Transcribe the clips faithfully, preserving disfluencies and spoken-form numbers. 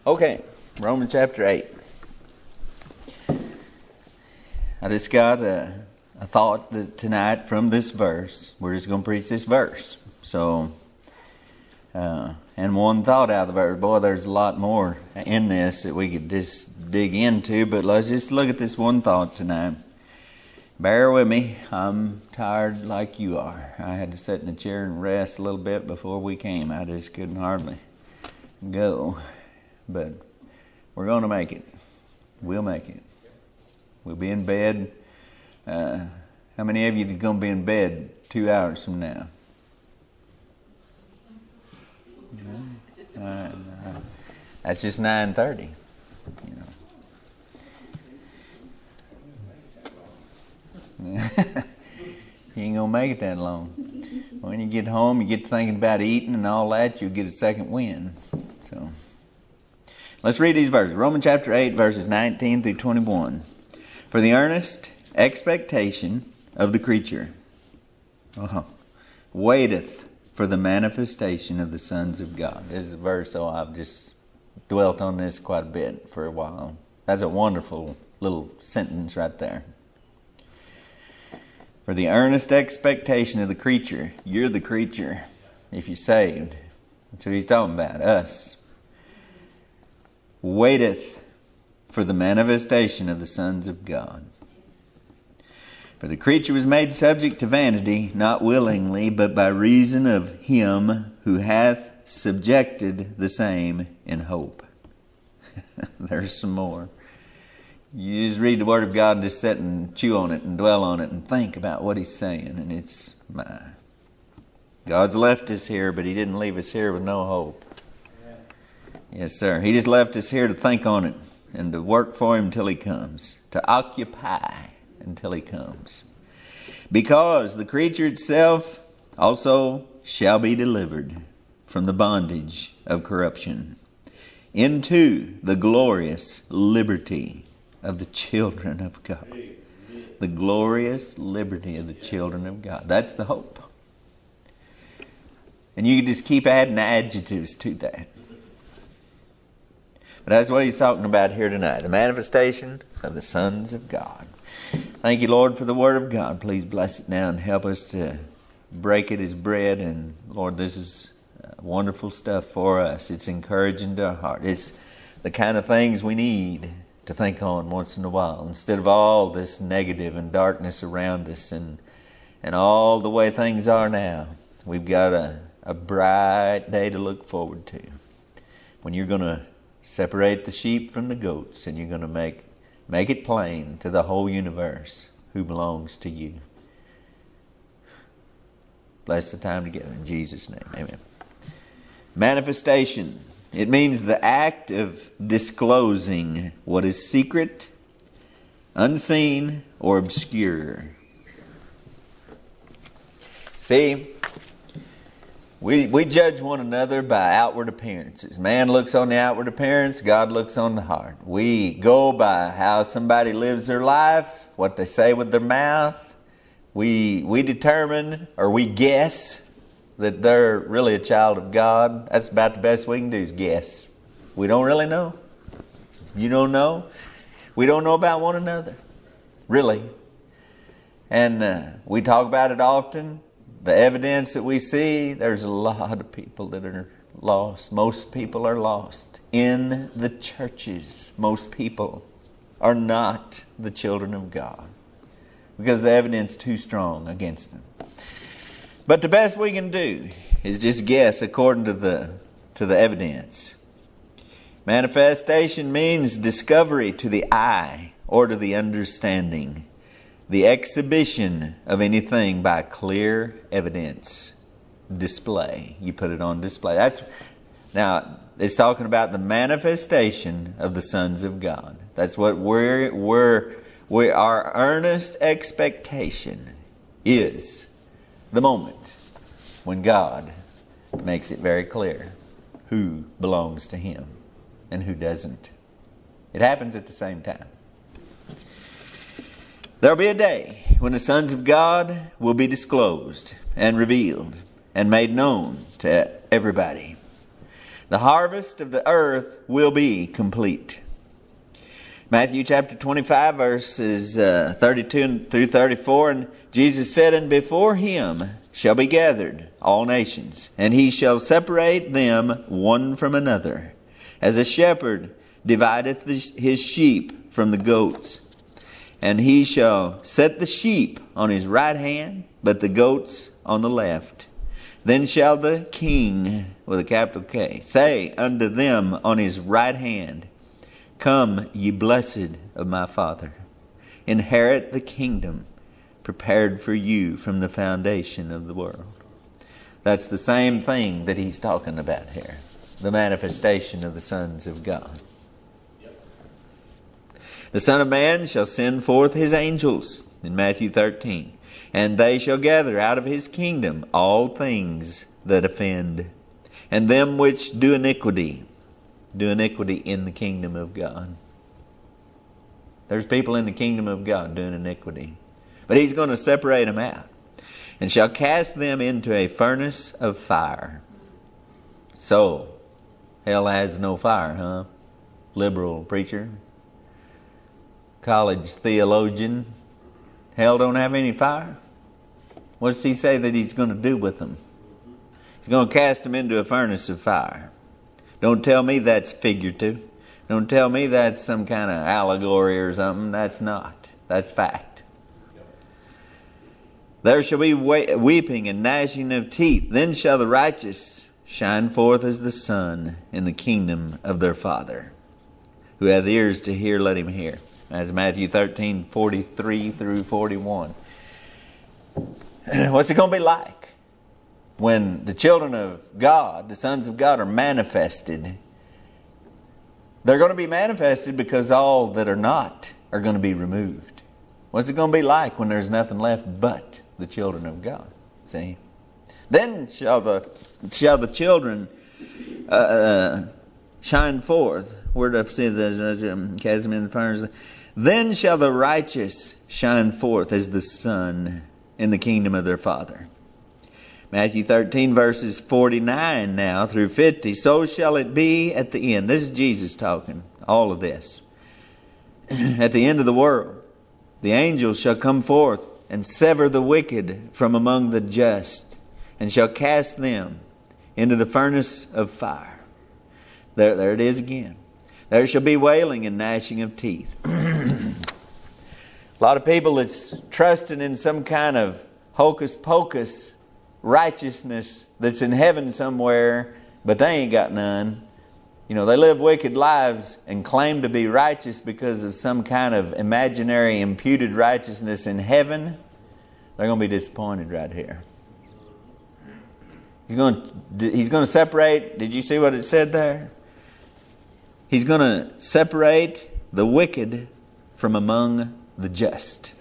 Okay, Romans chapter eight. I just got a, a thought that tonight from this verse. We're just going to preach this verse. So, uh, and one thought out of the verse. Boy, there's a lot more in this that we could just dig into, but let's just look at this one thought tonight. Bear with me. I'm tired like you are. I had to sit in a chair and rest a little bit before we came. I just couldn't hardly go. But we're going to make it. We'll make it. We'll be in bed. Uh, how many of you are going to be in bed two hours from now? Uh, uh, that's just nine thirty. You know. You ain't going to make it that long. When you get home, you get thinking about eating and all that, you'll get a second wind. So, let's read these verses. Romans chapter eight, verses nineteen through twenty-one. For the earnest expectation of the creature uh-huh, waiteth for the manifestation of the sons of God. This is a verse, so I've just dwelt on this quite a bit for a while. That's a wonderful little sentence right there. For the earnest expectation of the creature. You're the creature if you're saved. That's what he's talking about, us. Waiteth for the manifestation of the sons of God. For the creature was made subject to vanity, not willingly, but by reason of him who hath subjected the same in hope. There's some more. You just read the Word of God and just sit and chew on it and dwell on it and think about what He's saying. And it's, my, God's left us here, but He didn't leave us here with no hope. Yes, sir. He just left us here to think on it and to work for Him until He comes. To occupy until He comes. Because the creature itself also shall be delivered from the bondage of corruption into the glorious liberty of the children of God. The glorious liberty of the children of God. That's the hope. And you can just keep adding adjectives to that. But that's what he's talking about here tonight. The manifestation of the sons of God. Thank you, Lord, for the Word of God. Please bless it now and help us to break it as bread. And Lord, this is wonderful stuff for us. It's encouraging to our heart. It's the kind of things we need to think on once in a while. Instead of all this negative and darkness around us and and all the way things are now, we've got a, a bright day to look forward to. When you're going to separate the sheep from the goats, and you're going to make make it plain to the whole universe who belongs to you. Bless the time together in Jesus' name. Amen. Manifestation. It means the act of disclosing what is secret, unseen, or obscure. See, We we judge one another by outward appearances. Man looks on the outward appearance, God looks on the heart. We go by how somebody lives their life, what they say with their mouth. We we determine, or we guess, that they're really a child of God. That's about the best we can do is guess. We don't really know. You don't know. We don't know about one another, really. And uh, we talk about it often. The evidence that we see, there's a lot of people that are lost. Most people are lost. In the churches, most people are not the children of God because the evidence is too strong against them. But the best we can do is just guess according to the to the evidence. Manifestation means discovery to the eye or to the understanding. The exhibition of anything by clear evidence. Display. You put it on display. That's now it's talking about the manifestation of the sons of God. That's what we're we're we our earnest expectation is the moment when God makes it very clear who belongs to Him and who doesn't. It happens at the same time. There'll be a day when the sons of God will be disclosed and revealed and made known to everybody. The harvest of the earth will be complete. Matthew chapter twenty-five, verses uh, thirty-two through thirty-four. And Jesus said, And before him shall be gathered all nations, and he shall separate them one from another, as a shepherd divideth his sheep from the goats. And he shall set the sheep on his right hand, but the goats on the left. Then shall the King, with a capital K, say unto them on his right hand, Come, ye blessed of my Father, inherit the kingdom prepared for you from the foundation of the world. That's the same thing that he's talking about here. The manifestation of the sons of God. The Son of Man shall send forth his angels, in Matthew thirteen, and they shall gather out of his kingdom all things that offend, and them which do iniquity, do iniquity in the kingdom of God. There's people in the kingdom of God doing iniquity. But he's going to separate them out, and shall cast them into a furnace of fire. So, hell has no fire, huh? Liberal preacher, college theologian. Hell don't have any fire? What does he say that he's going to do with them? He's going to cast them into a furnace of fire. Don't tell me that's figurative. Don't tell me that's some kind of allegory or something. That's not. That's fact. There shall be weeping and gnashing of teeth. Then shall the righteous shine forth as the sun in the kingdom of their Father. Who hath ears to hear, let him hear. As Matthew thirteen, forty-three through forty-one. What's it going to be like when the children of God, the sons of God, are manifested? They're going to be manifested because all that are not are going to be removed. What's it going to be like when there's nothing left but the children of God? See? Then shall the shall the children uh, uh, shine forth. Where did I say that? Cast them in the furnace. Then shall the righteous shine forth as the sun in the kingdom of their Father. Matthew thirteen, verses forty-nine now through fifty. So shall it be at the end. This is Jesus talking. All of this. At the end of the world, the angels shall come forth and sever the wicked from among the just, and shall cast them into the furnace of fire. There, there it is again. There shall be wailing and gnashing of teeth. A lot of people that's trusting in some kind of hocus pocus righteousness that's in heaven somewhere, but they ain't got none. You know, they live wicked lives and claim to be righteous because of some kind of imaginary imputed righteousness in heaven. They're going to be disappointed right here. He's going to, he's going to separate. Did you see what it said there? He's going to separate the wicked from among the just.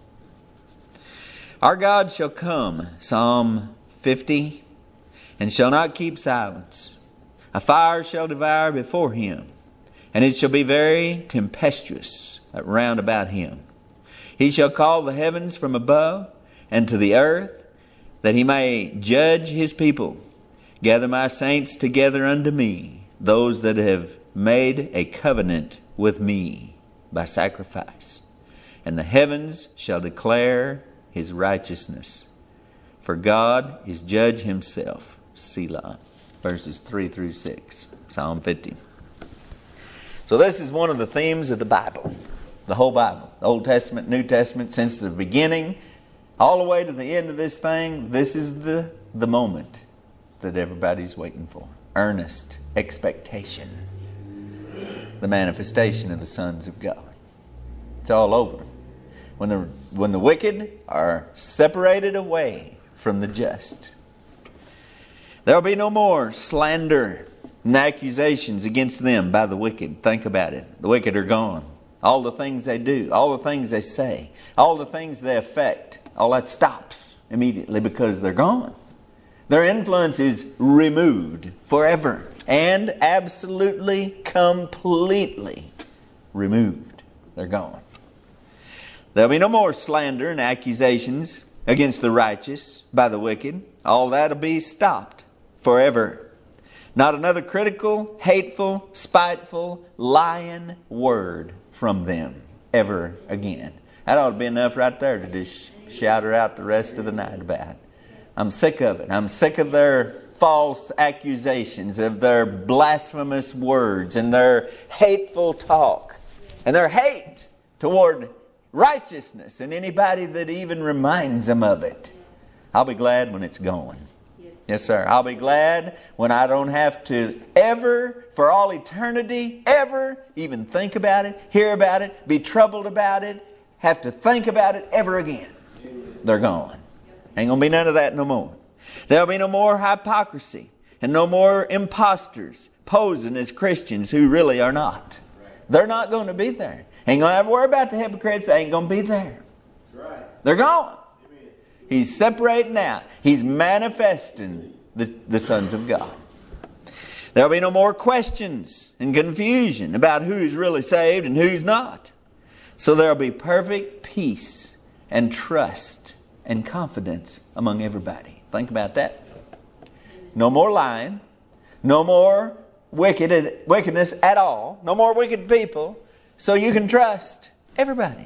Our God shall come, Psalm fifty, and shall not keep silence. A fire shall devour before him, and it shall be very tempestuous round about him. He shall call the heavens from above, and to the earth, that he may judge his people. Gather my saints together unto me, those that have made a covenant with me by sacrifice. And the heavens shall declare his righteousness. For God is judge himself. Selah. Verses three through six. Psalm fifty. So this is one of the themes of the Bible. The whole Bible. The Old Testament, New Testament, since the beginning, all the way to the end of this thing, this is the, the moment that everybody's waiting for. Earnest expectation. The manifestation of the sons of God. It's all over. When the, when the wicked are separated away from the just, there will be no more slander and accusations against them by the wicked. Think about it. The wicked are gone. All the things they do, all the things they say, all the things they affect, all that stops immediately because they're gone. Their influence is removed forever and absolutely, completely removed. They're gone. There'll be no more slander and accusations against the righteous by the wicked. All that'll be stopped forever. Not another critical, hateful, spiteful, lying word from them ever again. That ought to be enough right there to just shout her out the rest of the night about. I'm sick of it. I'm sick of their false accusations, of their blasphemous words and their hateful talk and their hate toward righteousness and anybody that even reminds them of it. I'll be glad when it's gone. Yes, yes sir. I'll be glad when I don't have to ever, for all eternity, ever even think about it, hear about it, be troubled about it, have to think about it ever again. They're gone. Ain't going to be none of that no more. There'll be no more hypocrisy and no more imposters posing as Christians who really are not. They're not going to be there. Ain't going to have to worry about the hypocrites. They ain't going to be there. They're gone. He's separating out. He's manifesting the, the sons of God. There'll be no more questions and confusion about who's really saved and who's not. So there'll be perfect peace and trust and confidence among everybody. Think about that. No more lying. No more wicked, wickedness at all. No more wicked people. So you can trust everybody.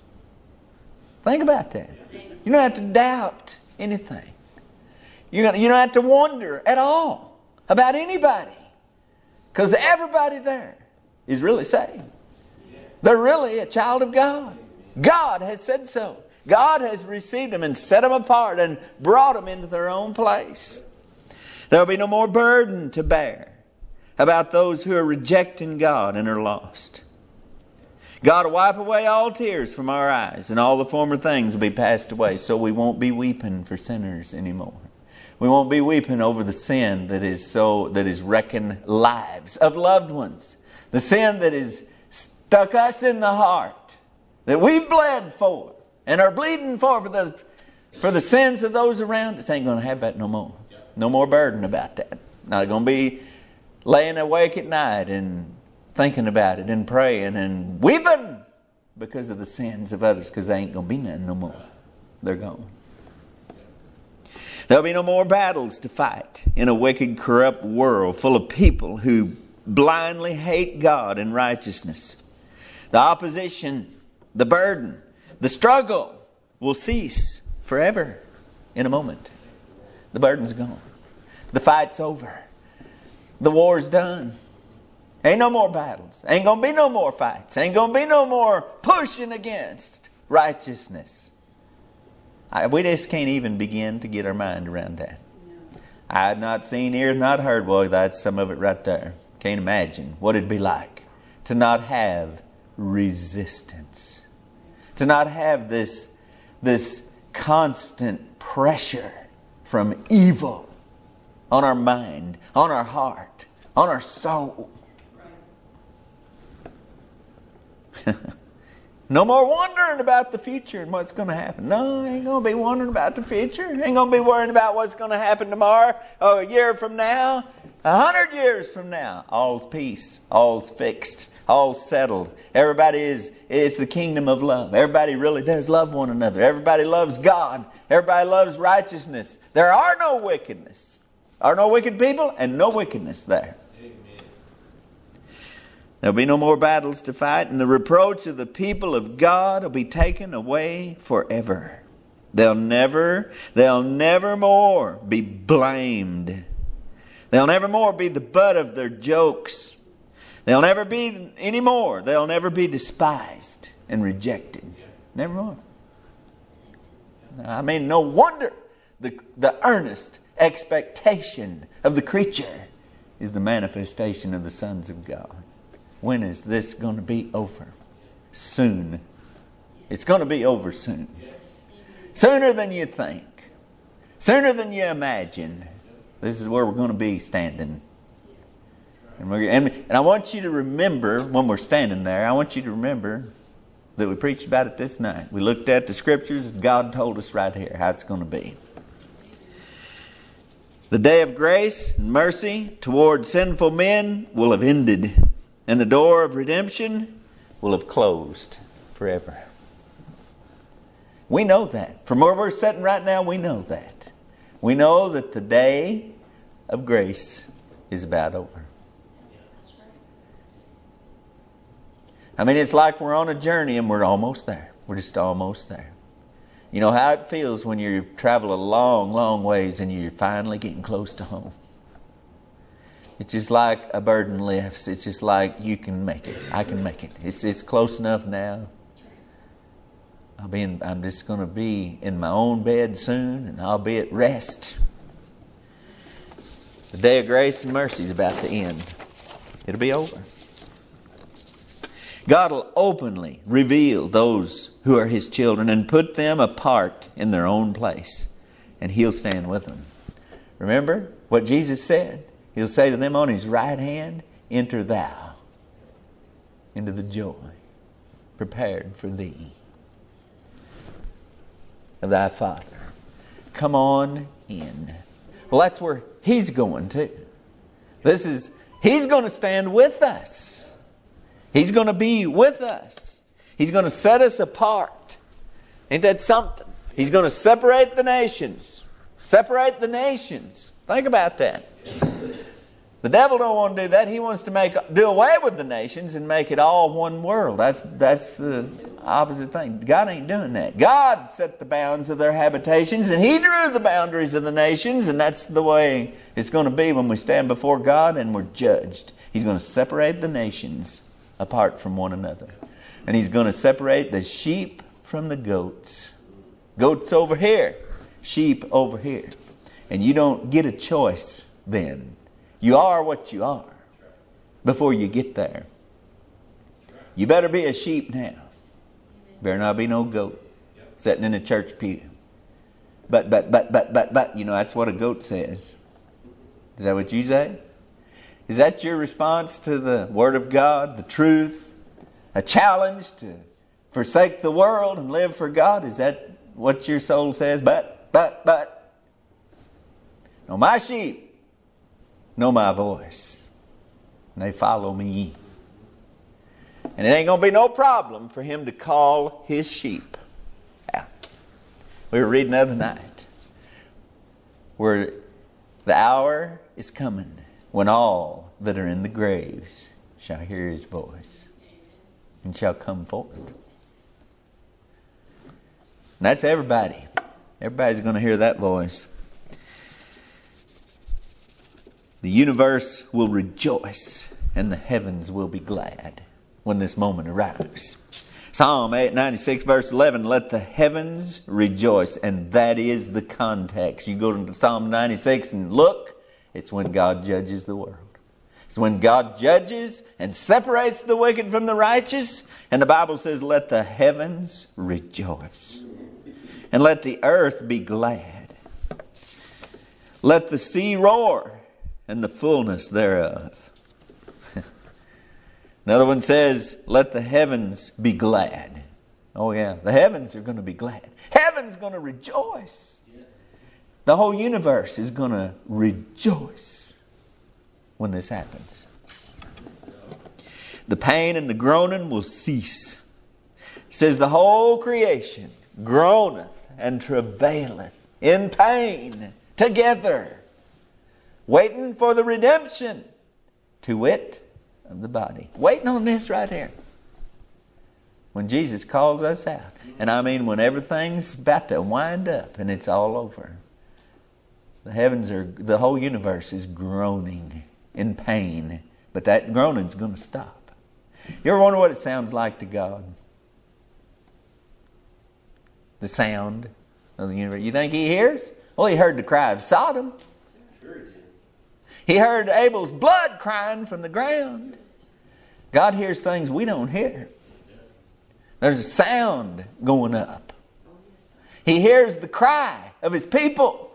Think about that. You don't have to doubt anything. You don't have to wonder at all about anybody. Because everybody there is really saved. They're really a child of God. God has said so. God has received them and set them apart and brought them into their own place. There will be no more burden to bear about those who are rejecting God and are lost. God will wipe away all tears from our eyes, and all the former things will be passed away, so we won't be weeping for sinners anymore. We won't be weeping over the sin that is so that is wrecking lives of loved ones. The sin that has stuck us in the heart, that we've bled for and are bleeding for for the, for the sins of those around us. Ain't going to have that no more. No more burden about that. Not going to be laying awake at night and thinking about it and praying and weeping because of the sins of others, because they ain't going to be none no more. They're gone. There'll be no more battles to fight in a wicked, corrupt world full of people who blindly hate God and righteousness. The opposition, the burden, the struggle will cease forever in a moment. The burden's gone. The fight's over. The war's done. Ain't no more battles. Ain't going to be no more fights. Ain't going to be no more pushing against righteousness. I, we just can't even begin to get our mind around that. No. I had not seen, ears not heard. Well, that's some of it right there. Can't imagine what it'd be like to not have resistance. To not have this, this constant pressure from evil on our mind, on our heart, on our soul. No more wondering about the future and what's going to happen. No, I ain't going to be wondering about the future. I ain't going to be worrying about what's going to happen tomorrow, or a year from now, a hundred years from now. All's peace. All's fixed. All's settled. Everybody is, it's the kingdom of love. Everybody really does love one another. Everybody loves God. Everybody loves righteousness. There are no wickedness. There are no wicked people and no wickedness there. There'll be no more battles to fight, and the reproach of the people of God will be taken away forever. They'll never, they'll never more be blamed. They'll never more be the butt of their jokes. They'll never be any more. They'll never be despised and rejected. Never more. I mean, no wonder the, the earnest expectation of the creature is the manifestation of the sons of God. When is this going to be over? Soon. It's going to be over soon. Sooner than you think. Sooner than you imagine. This is where we're going to be standing. And, we're, and, and I want you to remember, when we're standing there, I want you to remember that we preached about it this night. We looked at the scriptures. God told us right here how it's going to be. The day of grace and mercy toward sinful men will have ended. And the door of redemption will have closed forever. We know that. From where we're sitting right now, we know that. We know that the day of grace is about over. I mean, it's like we're on a journey and we're almost there. We're just almost there. You know how it feels when you travel a long, long ways and you're finally getting close to home. It's just like a burden lifts. It's just like you can make it. I can make it. It's it's close enough now. I'll be in, I'm just going to be in my own bed soon, and I'll be at rest. The day of grace and mercy is about to end. It'll be over. God will openly reveal those who are His children and put them apart in their own place, and He'll stand with them. Remember what Jesus said? He'll say to them on His right hand, enter thou into the joy prepared for thee of thy Father. Come on in. Well, that's where He's going to. This is, He's going to stand with us. He's going to be with us. He's going to set us apart. Ain't that something? He's going to separate the nations. Separate the nations. Think about that. The devil don't want to do that. He wants to make do away with the nations and make it all one world. That's that's the opposite thing. God ain't doing that. God set the bounds of their habitations, and He drew the boundaries of the nations, and that's the way it's going to be when we stand before God and we're judged. He's going to separate the nations apart from one another. And He's going to separate the sheep from the goats. Goats over here, sheep over here. And you don't get a choice then. You are what you are before you get there. You better be a sheep now. Better not be no goat sitting in a church pew. But, but, but, but, but, but, you know, that's what a goat says. Is that what you say? Is that your response to the Word of God, the truth? A challenge to forsake the world and live for God? Is that what your soul says? But, but, but. No, my sheep know my voice, and they follow me. And it ain't going to be no problem for Him to call His sheep out. We were reading the other night where the hour is coming when all that are in the graves shall hear His voice and shall come forth. And that's everybody. Everybody's going to hear that voice. The universe will rejoice and the heavens will be glad when this moment arrives. Psalm eight ninety-six verse eleven, let the heavens rejoice. And that is the context. You go to Psalm ninety-six and look, it's when God judges the world. It's when God judges and separates the wicked from the righteous. And the Bible says, let the heavens rejoice. And let the earth be glad. Let the sea roar and the fullness thereof. Another one says, let the heavens be glad. Oh yeah, the heavens are going to be glad. Heaven's going to rejoice. The whole universe is going to rejoice when this happens. The pain and the groaning will cease. It says the whole creation groaneth and travaileth in pain together, waiting for the redemption, to wit, of the body. Waiting on this right here. When Jesus calls us out. And I mean when everything's about to wind up and it's all over. The heavens are, the whole universe is groaning in pain. But that groaning's going to stop. You ever wonder what it sounds like to God? The sound of the universe. You think He hears? Well, He heard the cry of Sodom. He heard Abel's blood crying from the ground. God hears things we don't hear. There's a sound going up. He hears the cry of His people.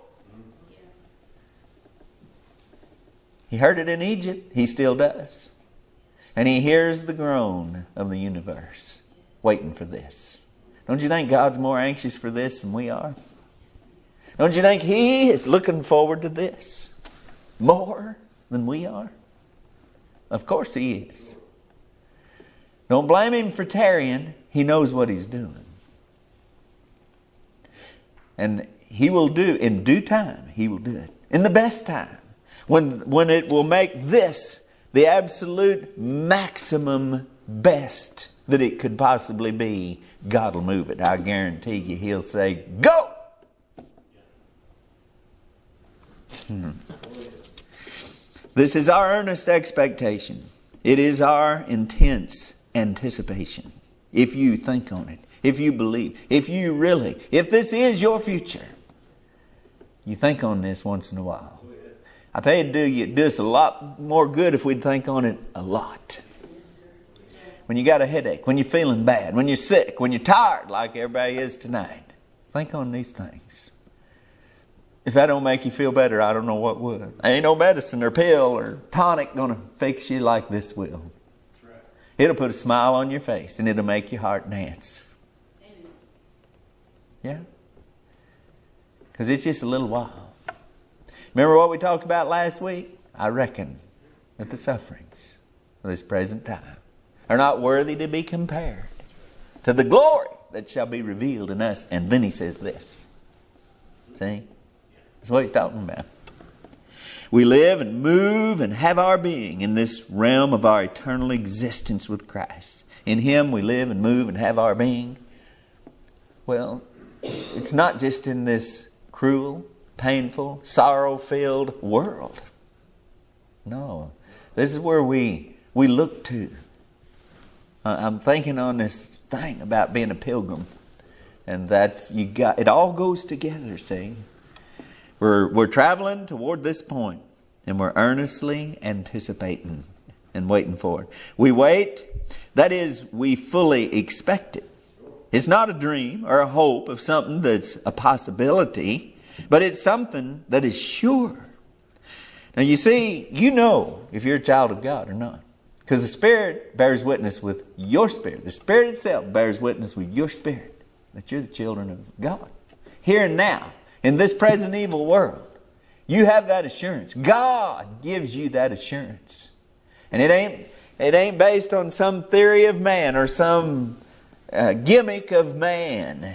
He heard it in Egypt. He still does. And He hears the groan of the universe, waiting for this. Don't you think God's more anxious for this than we are? Don't you think He is looking forward to this more than we are? Of course He is. Don't blame Him for tarrying. He knows what He's doing. And He will do, in due time, He will do it. In the best time. When, when it will make this the absolute maximum best that it could possibly be, God will move it. I guarantee you, He'll say, go! Hmm. This is our earnest expectation. It is our intense anticipation. If you think on it, if you believe, if you really, if this is your future, you think on this once in a while. I tell you, do you do us a lot more good if we'd think on it a lot. When you got a headache, when you're feeling bad, when you're sick, when you're tired like everybody is tonight, think on these things. If that don't make you feel better, I don't know what would. There ain't no medicine or pill or tonic going to fix you like this will. It'll put a smile on your face and it'll make your heart dance. Yeah? Because it's just a little while. Remember what we talked about last week? I reckon that the sufferings of this present time are not worthy to be compared to the glory that shall be revealed in us. And then he says this. See? That's what he's talking about. We live and move and have our being in this realm of our eternal existence with Christ. In Him we live and move and have our being. Well, it's not just in this cruel, painful, sorrow-filled world. No. This is where we, we look to. Uh, I'm thinking on this thing about being a pilgrim. And that's, you got, it all goes together, see. We're, we're traveling toward this point, and we're earnestly anticipating and waiting for it. We wait, that is, we fully expect it. It's not a dream or a hope of something that's a possibility, but it's something that is sure. Now you see, you know if you're a child of God or not. Because the Spirit bears witness with your spirit. The Spirit itself bears witness with your spirit that you're the children of God. Here and now. In this present evil world, you have that assurance. God gives you that assurance. And it ain't, it ain't based on some theory of man or some uh, gimmick of man.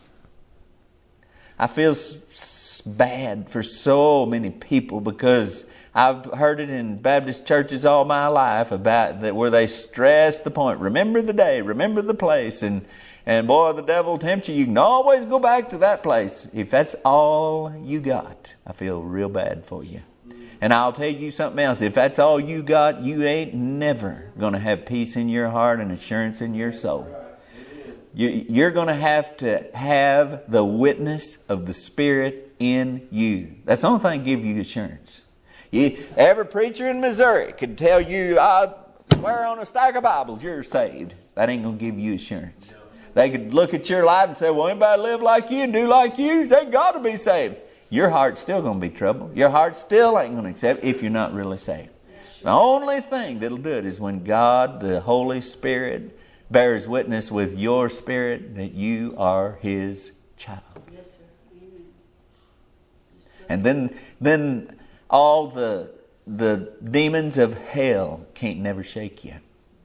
I feel s- bad for so many people because I've heard it in Baptist churches all my life about that where they stress the point. Remember the day, remember the place, and And boy, the devil will tempt you. You can always go back to that place. If that's all you got, I feel real bad for you. And I'll tell you something else. If that's all you got, you ain't never going to have peace in your heart and assurance in your soul. You, you're going to have to have the witness of the Spirit in you. That's the only thing that gives you assurance. You, every preacher in Missouri could tell you, I swear on a stack of Bibles, you're saved. That ain't going to give you assurance. They could look at your life and say, well, anybody live like you and do like you, they got to be saved. Your heart's still going to be troubled. Your heart still ain't going to accept if you're not really saved. The only thing that'll do it is when God, the Holy Spirit, bears witness with your spirit that you are His child. Yes, sir. Amen. Yes, sir. And then, then all the, the demons of hell can't never shake you.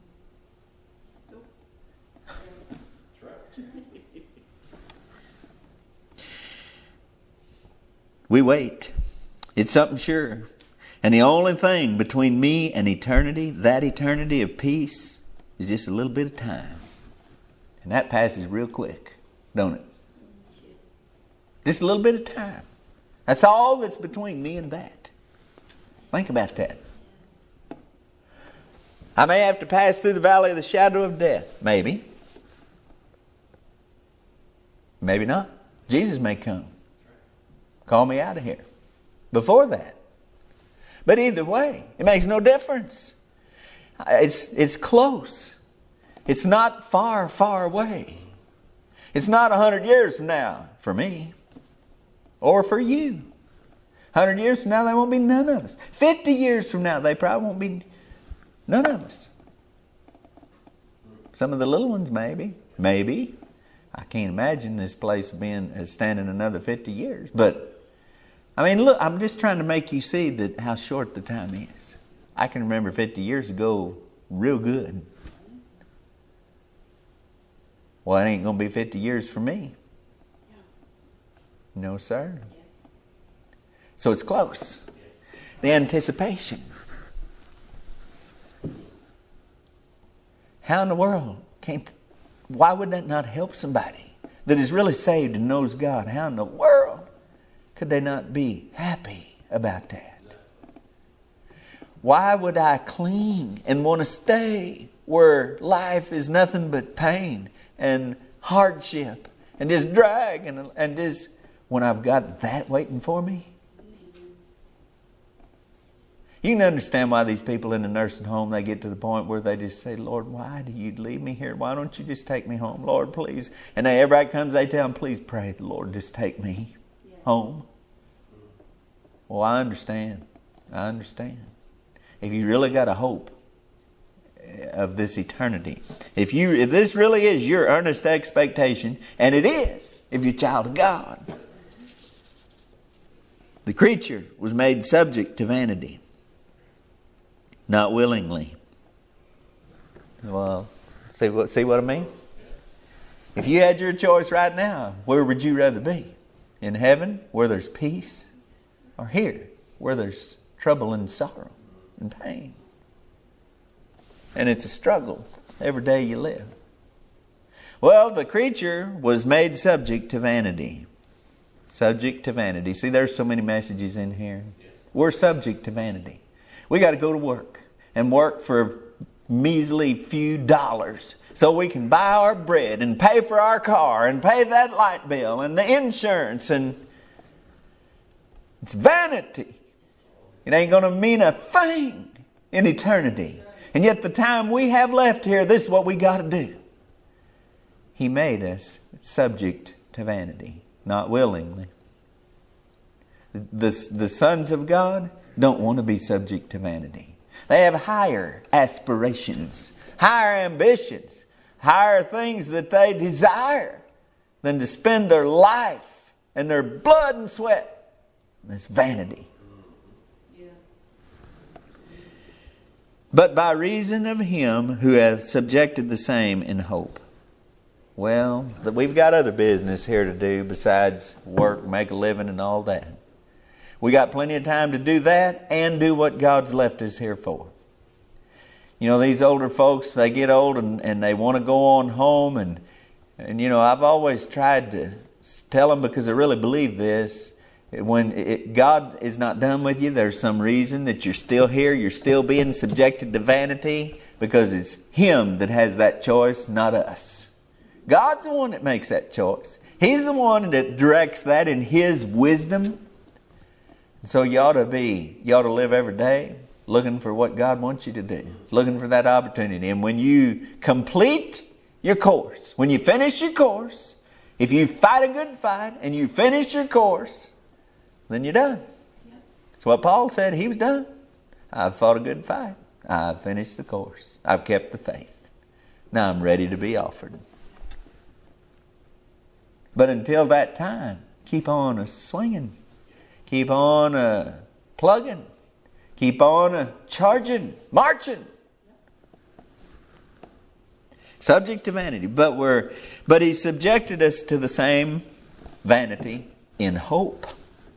We wait. It's something sure. And the only thing between me and eternity, that eternity of peace, is just a little bit of time. And that passes real quick, don't it? Just a little bit of time. That's all that's between me and that. Think about that. I may have to pass through the valley of the shadow of death. Maybe. Maybe not. Jesus may come. Call me out of here. Before that. But either way, it makes no difference. It's, it's close. It's not far, far away. It's not a hundred years from now for me. Or for you. A hundred years from now, there won't be none of us. Fifty years from now, they probably won't be none of us. Some of the little ones, maybe. Maybe. I can't imagine this place being standing another fifty years. But, I mean, look, I'm just trying to make you see that how short the time is. I can remember fifty years ago real good. Well, it ain't going to be fifty years for me. No, sir. So it's close. the anticipation. How in the world can't, why would that not help somebody that is really saved and knows God? How in the world could they not be happy about that? Why would I cling and want to stay where life is nothing but pain and hardship and just drag and, and just when I've got that waiting for me? You can understand why these people in the nursing home, they get to the point where they just say, Lord, why do you leave me here? Why don't you just take me home? Lord, please. And they, everybody comes, they tell them, please pray the Lord, just take me yeah. home. Well, I understand. I understand. If you really got a hope of this eternity, if you, if this really is your earnest expectation, and it is, if you're a child of God, the creature was made subject to vanity, not willingly. Well, see what see what I mean? If you had your choice right now, where would you rather be? In heaven, where there's peace, or here, where there's trouble and sorrow and pain? And it's a struggle every day you live. Well, the creature was made subject to vanity. Subject to vanity. See, there's so many messages in here. We're subject to vanity. We got to go to work and work for measly few dollars so we can buy our bread and pay for our car and pay that light bill and the insurance. And it's vanity. It ain't going to mean a thing in eternity. And yet the time we have left here, this is what we got to do. He made us subject to vanity, not willingly. The, the sons of God don't want to be subject to vanity. They have higher aspirations, higher ambitions, higher things that they desire than to spend their life and their blood and sweat in this vanity. But by reason of Him who hath subjected the same in hope. Well, we've got other business here to do besides work, make a living and all that. We got plenty of time to do that and do what God's left us here for. You know, these older folks, they get old and, and they want to go on home. And, and, you know, I've always tried to tell them, because I really believe this, when it, God is not done with you, there's some reason that you're still here. You're still being subjected to vanity because it's Him that has that choice, not us. God's the one that makes that choice. He's the one that directs that in His wisdom. So you ought to be, you ought to live every day looking for what God wants you to do, looking for that opportunity. And when you complete your course, when you finish your course, if you fight a good fight and you finish your course, then you're done. That's what Paul said. He was done. I've fought a good fight. I've finished the course. I've kept the faith. Now I'm ready to be offered. But until that time, keep on a swinging. Keep on a plugging. Keep on a charging, marching. Subject to vanity. But we're but He subjected us to the same vanity in hope.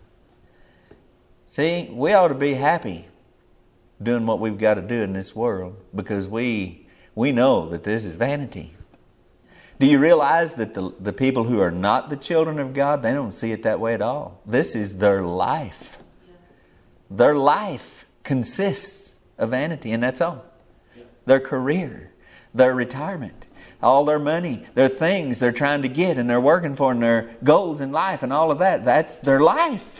See, we ought to be happy doing what we've got to do in this world, because we we know that this is vanity. Do you realize that the, the people who are not the children of God, they don't see it that way at all? This is their life. Their life consists of vanity, and that's all. Their career, their retirement, all their money, their things they're trying to get and they're working for, and their goals in life and all of that, that's their life.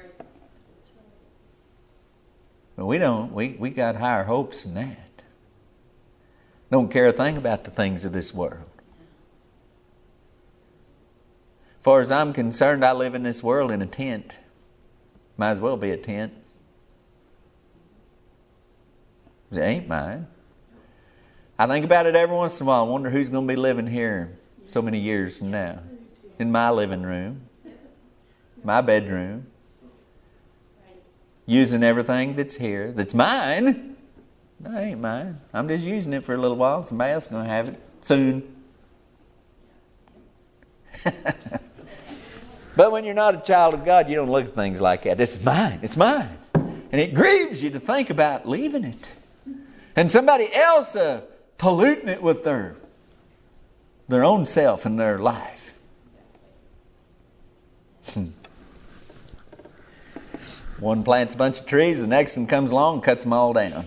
But we don't. We, we got higher hopes than that. Don't care a thing about the things of this world. As far as I'm concerned, I live in this world in a tent. Might as well be a tent. It ain't mine. I think about it every once in a while. I wonder who's going to be living here so many years from now. In my living room. My bedroom. Using everything that's here, that's mine. No, it ain't mine. I'm just using it for a little while. Somebody else is going to have it soon. But when you're not a child of God, you don't look at things like that. This is mine. It's mine. And it grieves you to think about leaving it. And somebody else uh, polluting it with their, their own self and their life. Hmm. One plants a bunch of trees, the next one comes along and cuts them all down.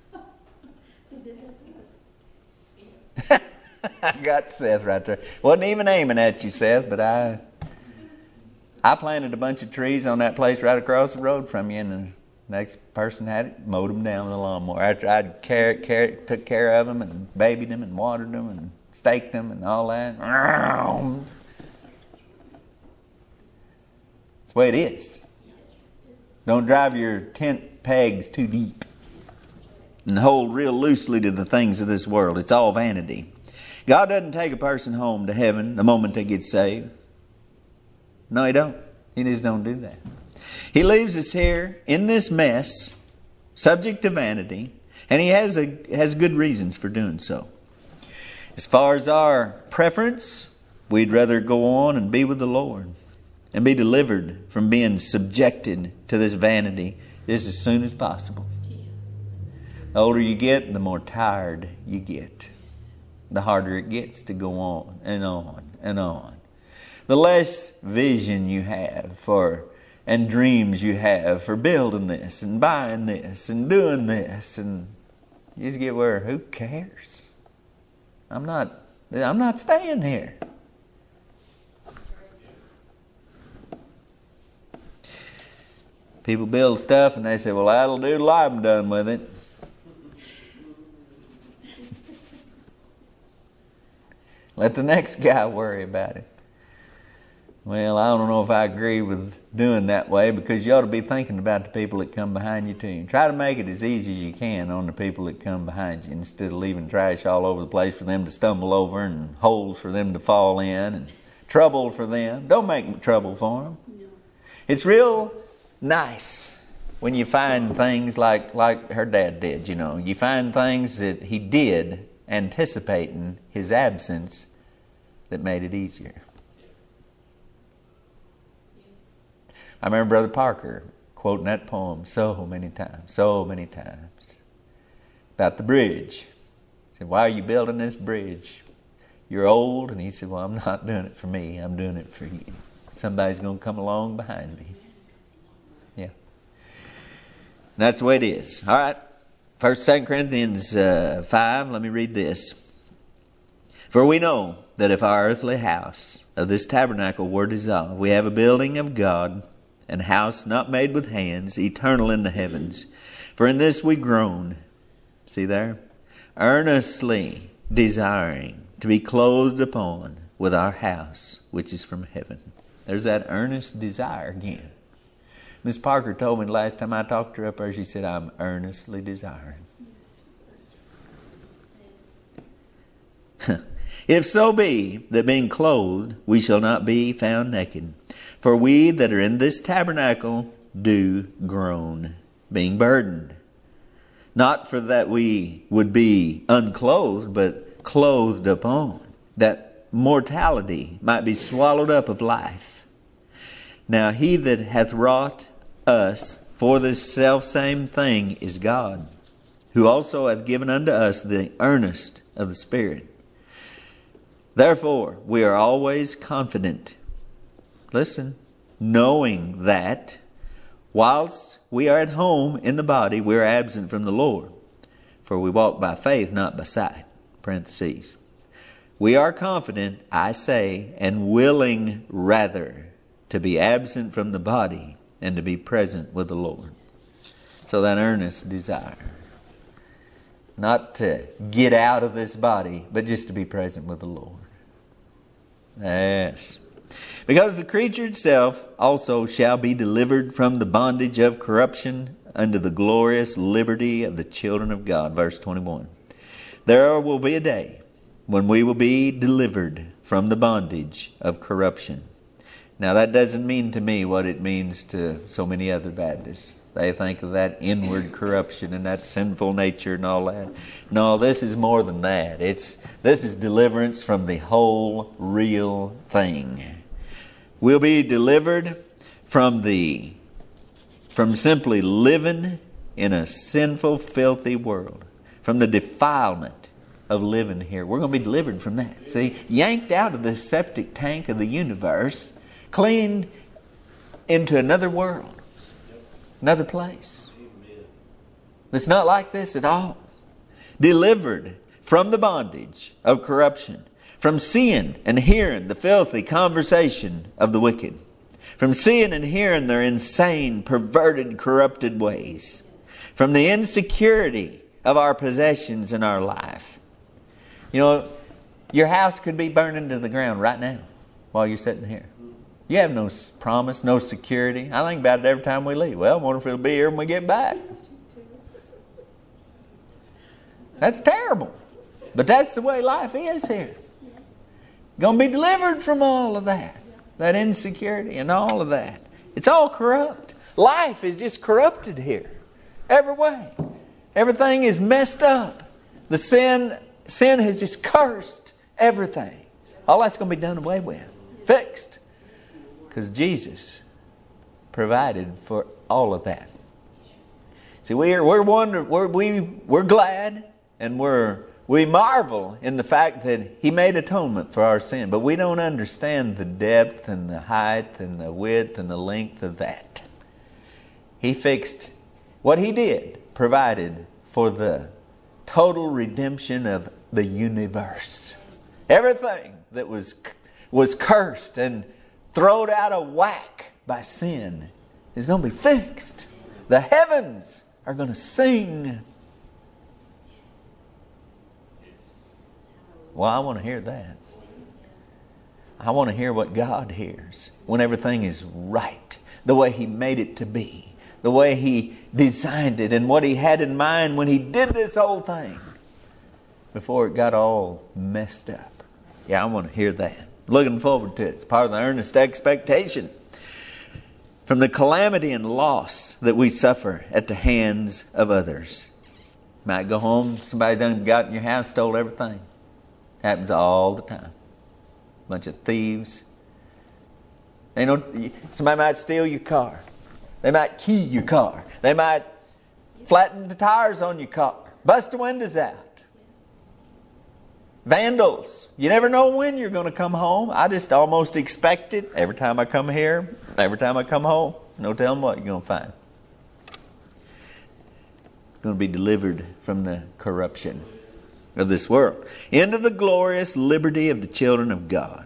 I got Seth right there. Wasn't even aiming at you, Seth, but I I planted a bunch of trees on that place right across the road from you, and the next person had it, mowed them down with a lawnmower. After I'd care, care, took care of them and babied them and watered them and staked them and all that. That's the way it is. Don't drive your tent pegs too deep and hold real loosely to the things of this world. It's all vanity. God doesn't take a person home to heaven the moment they get saved. No, He don't. He just don't do that. He leaves us here in this mess, subject to vanity, and He has a, has good reasons for doing so. As far as our preference, we'd rather go on and be with the Lord and be delivered from being subjected to this vanity just as soon as possible. The older you get, the more tired you get. The harder it gets to go on and on and on. The less vision you have for and dreams you have for building this and buying this and doing this, and you just get where, who cares? I'm not I'm not staying here. People build stuff and they say, well, that'll do till I'm done with it. Let the next guy worry about it. Well, I don't know if I agree with doing that way, because you ought to be thinking about the people that come behind you too. Try to make it as easy as you can on the people that come behind you, instead of leaving trash all over the place for them to stumble over and holes for them to fall in and trouble for them. Don't make trouble for them. No. It's real nice when you find things like, like her dad did, you know. You find things that he did anticipating his absence that made it easier. I remember Brother Parker quoting that poem so many times, so many times, about the bridge. He said, why are you building this bridge? You're old. And he said, well, I'm not doing it for me. I'm doing it for you. Somebody's going to come along behind me. Yeah. And that's the way it is. All right. First, Second Corinthians uh, five, let me read this. For we know that if our earthly house of this tabernacle were dissolved, we have a building of God, and house not made with hands, eternal in the heavens. For in this we groan, see there, earnestly desiring to be clothed upon with our house, which is from heaven. There's that earnest desire again. Miss Parker told me the last time I talked to her up there, she said, I'm earnestly desiring. If so be that being clothed, we shall not be found naked. For we that are in this tabernacle do groan, being burdened. Not for that we would be unclothed, but clothed upon, that mortality might be swallowed up of life. Now he that hath wrought us for this selfsame thing is God, who also hath given unto us the earnest of the Spirit. Therefore, we are always confident, listen, knowing that whilst we are at home in the body, we are absent from the Lord. For we walk by faith, not by sight. Parentheses. We are confident, I say, and willing rather to be absent from the body and to be present with the Lord. So that earnest desire. Not to get out of this body, but just to be present with the Lord. Yes. Because the creature itself also shall be delivered from the bondage of corruption unto the glorious liberty of the children of God. Verse twenty-one. There will be a day when we will be delivered from the bondage of corruption. Now that doesn't mean to me what it means to so many other Baptists. They think of that inward corruption and that sinful nature and all that. No, this is more than that. It's this is deliverance from the whole real thing. We'll be delivered from the from simply living in a sinful, filthy world, from the defilement of living here. We're going to be delivered from that. See, yanked out of the septic tank of the universe, cleaned into another world, another place. It's not like this at all. Delivered from the bondage of corruption, from seeing and hearing the filthy conversation of the wicked, from seeing and hearing their insane, perverted, corrupted ways, from the insecurity of our possessions in our life. You know, your house could be burning to the ground right now while you're sitting here. You have no promise, no security. I think about it every time we leave. Well, I wonder if it'll be here when we get back. That's terrible. But that's the way life is here. Going to be delivered from all of that. That insecurity and all of that. It's all corrupt. Life is just corrupted here. Every way. Everything is messed up. The sin, sin has just cursed everything. All that's going to be done away with. Fixed. Because Jesus provided for all of that. See, we're we're wonder we're we we're glad and we're we marvel in the fact that He made atonement for our sin, but we don't understand the depth and the height and the width and the length of that. He fixed what He did, provided for the total redemption of the universe. Everything that was was cursed and thrown out of whack by sin is going to be fixed. The heavens are going to sing. Well, I want to hear that. I want to hear what God hears when everything is right, the way He made it to be, the way He designed it, and what He had in mind when He did this whole thing before it got all messed up. Yeah, I want to hear that. Looking forward to it. It's part of the earnest expectation from the calamity and loss that we suffer at the hands of others. Might go home, somebody done got in your house, stole everything. Happens all the time. Bunch of thieves. You know, somebody might steal your car. They might key your car. They might flatten the tires on your car. Bust the windows out. Vandals. You never know when you're going to come home. I just almost expect it every time I come here, every time I come home. No telling what you're going to find. Going to be delivered from the corruption of this world into the glorious liberty of the children of God.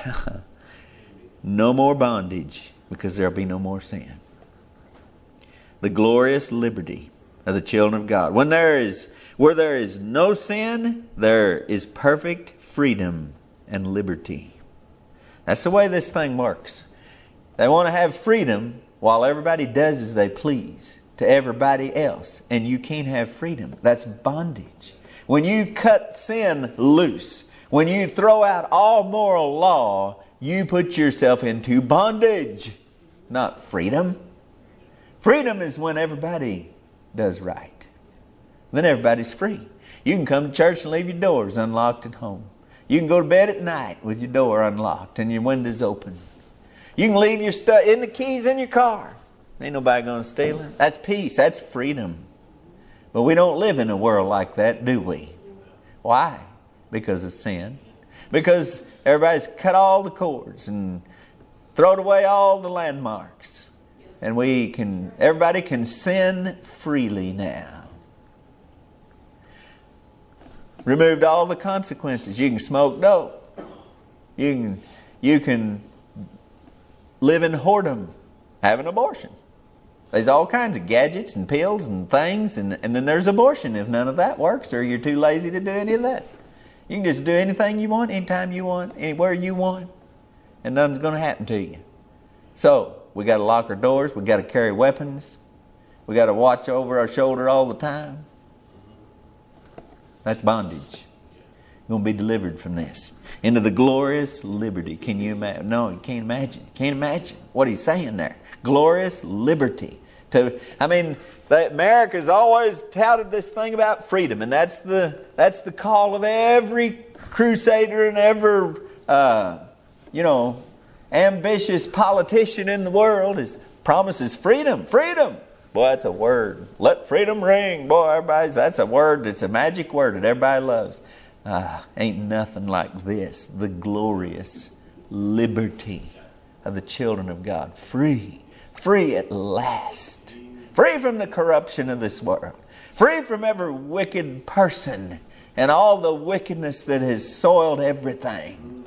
No more bondage, because there'll be no more sin. The glorious liberty of the children of God. When there is where there is no sin, there is perfect freedom and liberty. That's the way this thing works. They want to have freedom while everybody does as they please to everybody else. And you can't have freedom. That's bondage. When you cut sin loose, when you throw out all moral law, you put yourself into bondage, not freedom. Freedom is when everybody does right. Then everybody's free. You can come to church and leave your doors unlocked at home. You can go to bed at night with your door unlocked and your windows open. You can leave your stuff in the keys in your car. Ain't nobody going to steal it. That's peace. That's freedom. But we don't live in a world like that, do we? Why? Because of sin. Because everybody's cut all the cords and thrown away all the landmarks. And we can, everybody can sin freely now. Removed all the consequences. You can smoke dope. You can, you can live in whoredom, have an abortion. There's all kinds of gadgets and pills and things, and, and then there's abortion if none of that works, or you're too lazy to do any of that. You can just do anything you want, anytime you want, anywhere you want, and nothing's going to happen to you. So, we got to lock our doors, we got to carry weapons, we got to watch over our shoulder all the time. That's bondage. You're going to be delivered from this into the glorious liberty. Can you imagine? No, you can't imagine. Can't imagine what he's saying there. Glorious liberty. To, I mean, America's always touted this thing about freedom, and that's the that's the call of every crusader and every uh, you know ambitious politician in the world is promises freedom. Freedom! Boy, that's a word. Let freedom ring. Boy, everybody's, that's a word. It's a magic word that everybody loves. Ah, ain't nothing like this. The glorious liberty of the children of God. Free. Free at last. Free from the corruption of this world. Free from every wicked person and all the wickedness that has soiled everything.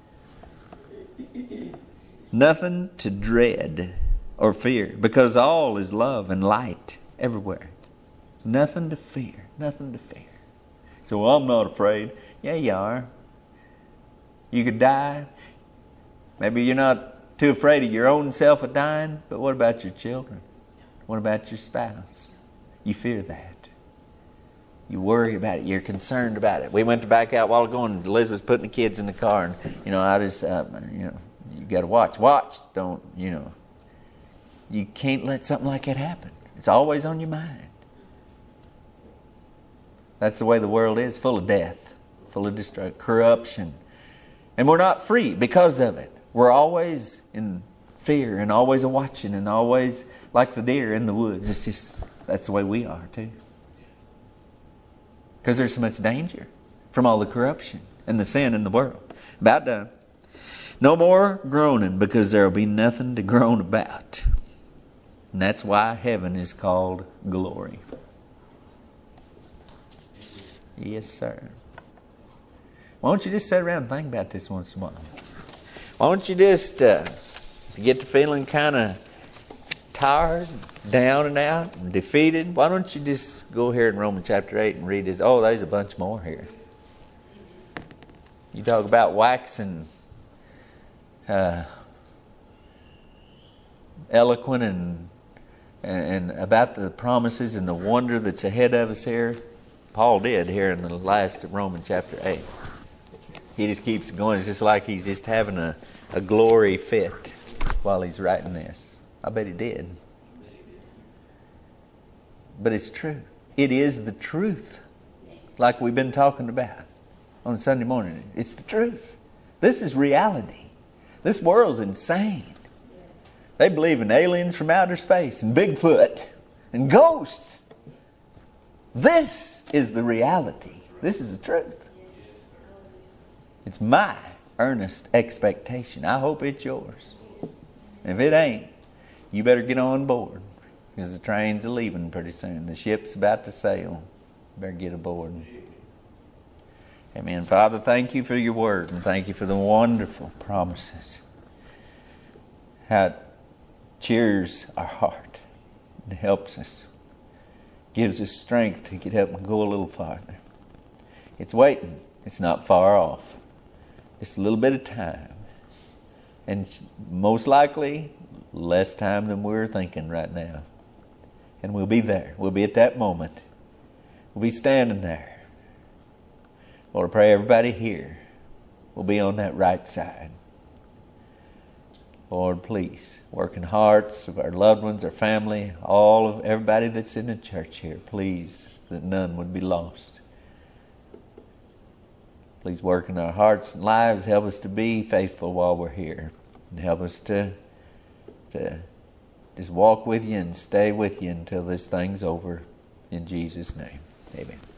Nothing to dread or fear, because all is love and light everywhere. Nothing to fear. Nothing to fear. So, well, I'm not afraid. Yeah, you are. You could die. Maybe you're not too afraid of your own self of dying, but what about your children? What about your spouse? You fear that. You worry about it. You're concerned about it. We went to back out a while ago, and Elizabeth's putting the kids in the car, and you know, I just, uh, you know, you got to watch. Watch. Don't, you know. You can't let something like that happen. It's always on your mind. That's the way the world is, full of death, full of destruction, corruption. And we're not free because of it. We're always in fear and always a-watching and always like the deer in the woods. It's just, that's the way we are too. Because there's so much danger from all the corruption and the sin in the world. About done. No more groaning, because there will be nothing to groan about. And that's why heaven is called glory. Yes, sir. Why don't you just sit around and think about this once in a while? Why don't you just, uh, if you get to feeling kind of tired, down and out, and defeated, why don't you just go here in Romans chapter eight and read this? Oh, there's a bunch more here. You talk about waxing uh, eloquent and and about the promises and the wonder that's ahead of us here. Paul did here in the last of Romans chapter eight. He just keeps going. It's just like he's just having a, a glory fit while he's writing this. I bet he did. But it's true. It is the truth. Like we've been talking about on Sunday morning. It's the truth. This is reality. This world's insane. They believe in aliens from outer space and Bigfoot and ghosts. This is the reality. This is the truth. It's my earnest expectation. I hope it's yours. If it ain't, you better get on board, because the train's leaving pretty soon. The ship's about to sail. You better get aboard. Amen. Father, thank you for your word, and thank you for the wonderful promises. How it cheers our heart and helps us, gives us strength to get up and go a little farther. It's waiting. It's not far off. It's a little bit of time. And most likely, less time than we're thinking right now. And we'll be there. We'll be at that moment. We'll be standing there. Lord, I pray everybody here will be on that right side. Lord, please, work in hearts of our loved ones, our family, all of everybody that's in the church here. Please, that none would be lost. Please work in our hearts and lives. Help us to be faithful while we're here. And help us to, to just walk with you and stay with you until this thing's over. In Jesus' name, amen.